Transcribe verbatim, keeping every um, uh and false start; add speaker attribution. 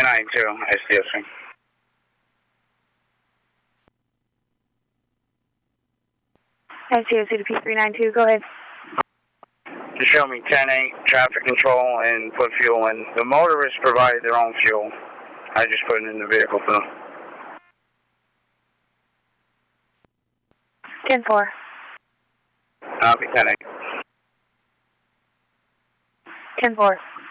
Speaker 1: nine two, S D S C.
Speaker 2: S D S C to P three nine two, go ahead.
Speaker 1: Just show me ten eight, traffic control, and put fuel in. The motorists provided their own fuel. I just put it in the vehicle for them.
Speaker 2: ten four.
Speaker 1: Copy, ten eight.
Speaker 2: ten four.